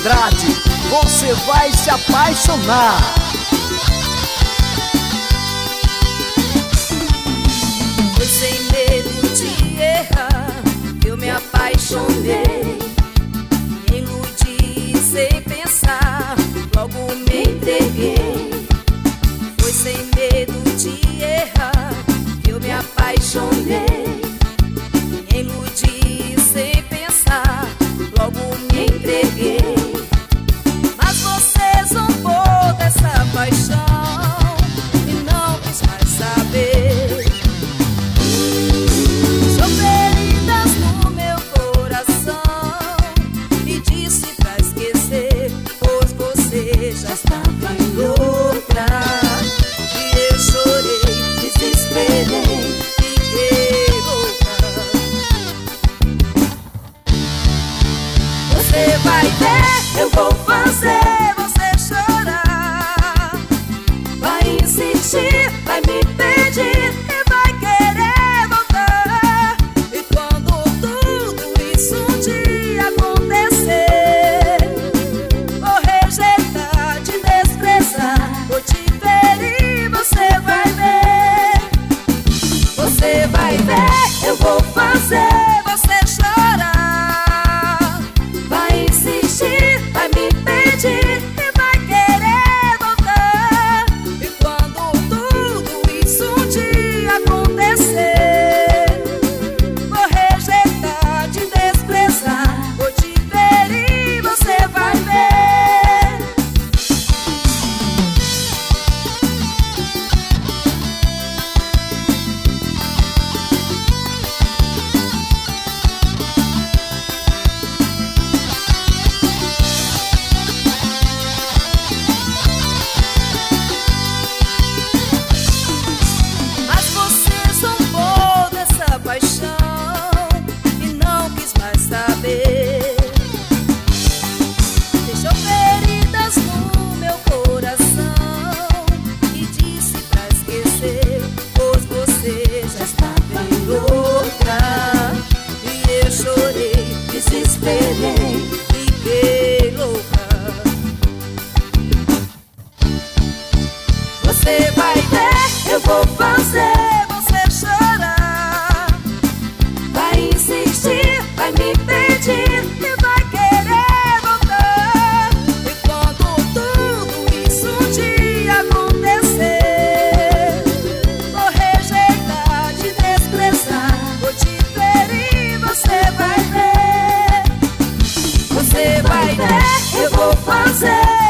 Andrade, você vai se apaixonar. Foi sem medo de errar que eu me apaixonei. Me iludi sem pensar, logo me entreguei. Foi sem medo de errar que eu me apaixonei. Me iludi sem pensar, logo me entreguei. Mas você zombou dessa paixão e não quis mais saber. Deixou feridas no meu coração e disse pra esquecer, pois você já estava em outra. E eu chorei, desesperei, fiquei louca. Você vai ver, eu vou fazer você chorar. Vai insistir, vai me pedir e vai querer voltar. E quando tudo isso um dia acontecer, vou rejeitar, te desprezar, vou te ferir, você vai ver. Você vai ver, eu vou fazer você chorar. Vai insistir, vai me pedir e vai querer voltar. E quando tudo isso um dia acontecer, vou rejeitar, te desprezar, vou te ferir, você vai ver. Mas você zombou dessa paixão e não quis mais saber. Deixou feridas no meu coração e disse pra esquecer, pois você já estava em outra. E eu chorei, desesperei, fiquei louca. Você vai ver, eu vou fazer você chorar. Vai insistir, vai me pedir e vai querer voltar. E quando tudo isso um dia acontecer, vou rejeitar, te desprezar, vou te ferir, você vai ver. Você vai ver, eu vou fazer